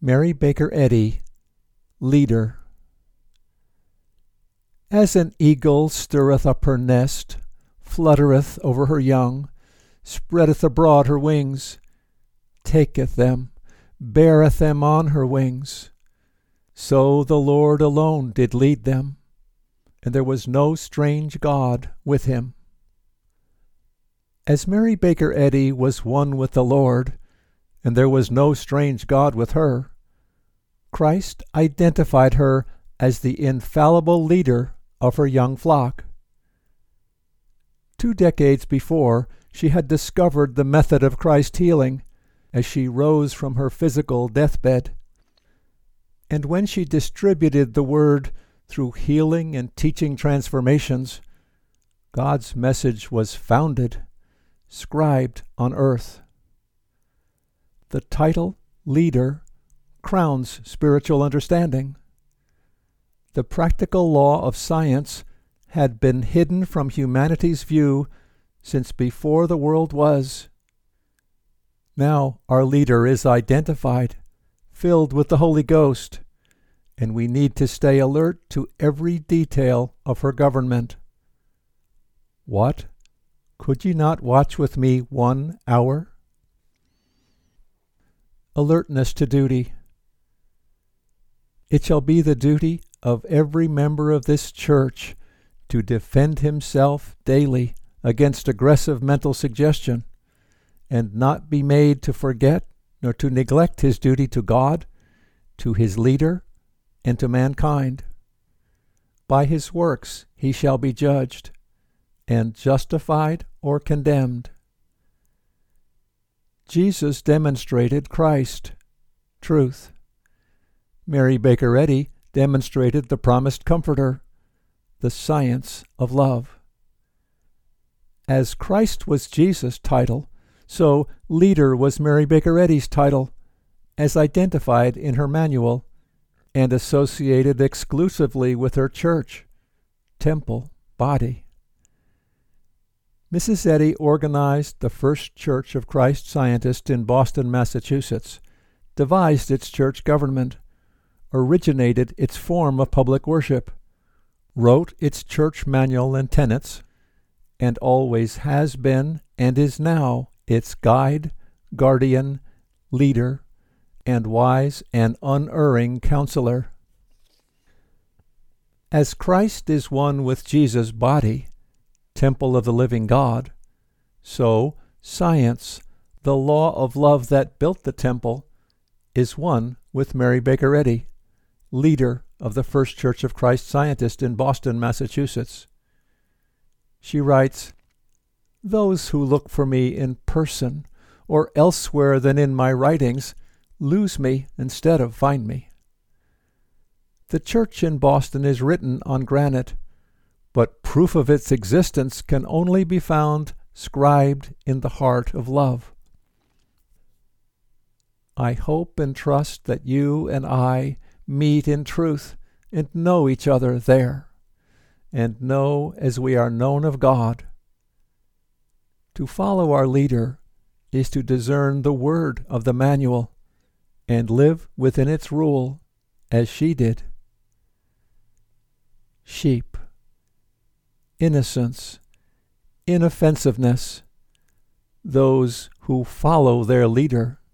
Mary Baker Eddy, Leader. As an eagle stirreth up her nest, fluttereth over her young, spreadeth abroad her wings, taketh them, beareth them on her wings, so the Lord alone did lead them, and there was no strange God with him. As Mary Baker Eddy was one with the Lord, and there was no strange God with her, Christ identified her as the infallible leader of her young flock. 2 decades before, she had discovered the method of Christ's healing as she rose from her physical deathbed. And when she distributed the word through healing and teaching transformations, God's message was founded, scribed on earth. The title, Leader, crowns spiritual understanding. The practical law of science had been hidden from humanity's view since before the world was. Now our leader is identified, filled with the Holy Ghost, and we need to stay alert to every detail of her government. What? Could ye not watch with me 1 hour? Alertness to duty. It shall be the duty of every member of this church to defend himself daily against aggressive mental suggestion, and not be made to forget nor to neglect his duty to God, to his leader, and to mankind. By his works he shall be judged, and justified or condemned. Jesus demonstrated Christ, truth. Mary Baker Eddy demonstrated the promised Comforter, the science of love. As Christ was Jesus' title, so Leader was Mary Baker Eddy's title, as identified in her manual and associated exclusively with her church, temple, body. Mrs. Eddy organized the First Church of Christ Scientists in Boston, Massachusetts, devised its church government, originated its form of public worship, wrote its church manual and tenets, and always has been and is now its guide, guardian, leader, and wise and unerring counselor. As Christ is one with Jesus' body, temple of the living God, so science, the law of love that built the temple, is one with Mary Baker Eddy, leader of the First Church of Christ Scientists in Boston, Massachusetts. She writes, "Those who look for me in person or elsewhere than in my writings lose me instead of find me. The church in Boston is written on granite, but proof of its existence can only be found scribed in the heart of love. I hope and trust that you and I meet in truth and know each other there, and know as we are known of God. To follow our leader is to discern the word of the manual and live within its rule as she did. Sheep, innocence, inoffensiveness, those who follow their leader.